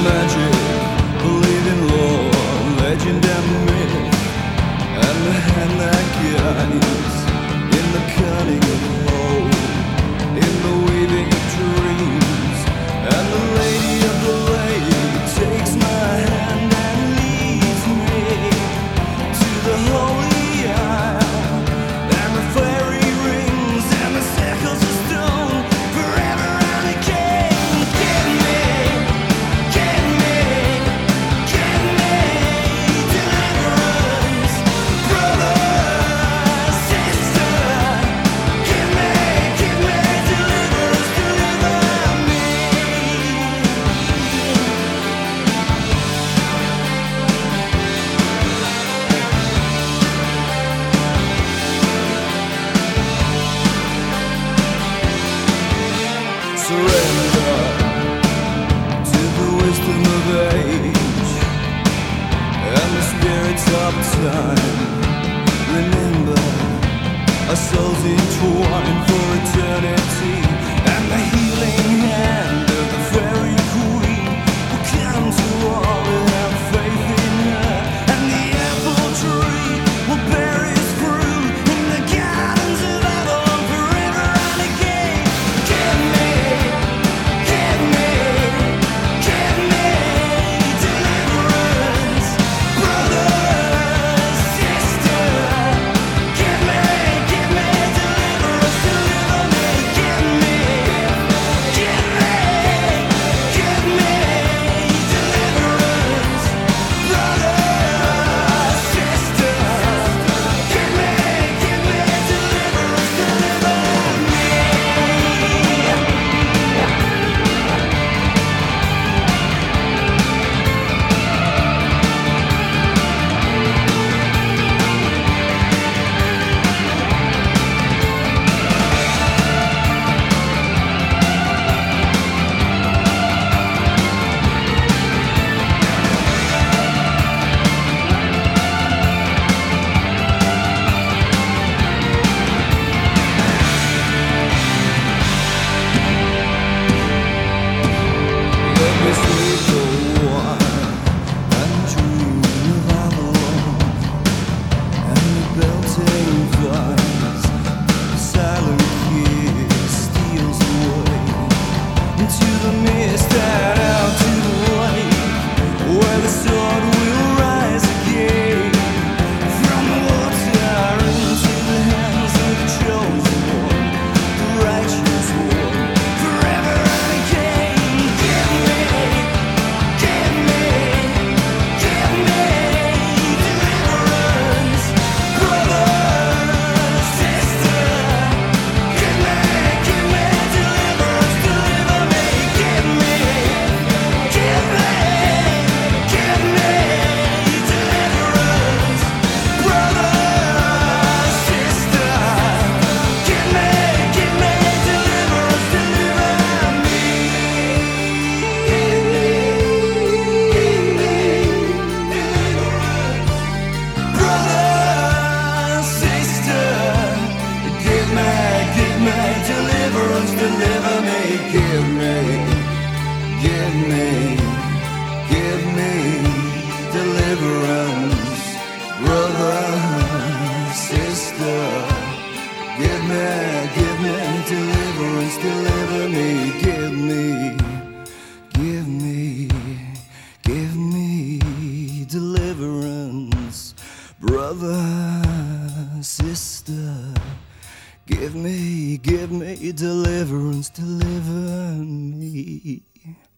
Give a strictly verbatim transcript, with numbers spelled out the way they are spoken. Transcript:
magic, believe in lore, legend and myth, and the hand that guides, in the cunning of hope, in the weaving of dreams, and the lady of the lake takes my hand and leads me to the holy isle, and the fairy rings and the circles of stone forever and again. Give me, give me, give me deliverance, brother, sister. Give me, give me deliverance, deliver me. Surrender to the wisdom of age and the spirits of time. Remember, our souls entwined for eternity, and the healing hand of the fairy queen will come to all who have faith in her, and the apple tree will bear its fruit in the gardens of Avalon forever and again. Give me, give me, give me deliverance, brother, sister. Give me, give me deliverance, deliver me. Give me, give me, give me deliverance, brother, sister. Give me, give me deliverance, deliver me. Let me sleep for a while and dream of Avalon and the belting vines. The silent kiss steals away into the mist and out to the lake, where the sword will rise again from the water into the hands of the chosen one, the righteous one, forever and again. Give me, give me, give me deliverance, brother, sister. Give me, give me deliverance, deliver me. Give me, give me, give me deliverance, brother, sister. Give me, give me deliverance, deliver me. Give me, give me deliverance, brother, sister. Give me, give me deliverance, deliver me. Give me, give me, give me deliverance, brother, sister. Give me, give me deliverance, deliver me. Give me, give me, give me deliverance, brother, sister. Give me, give me deliverance, deliver me.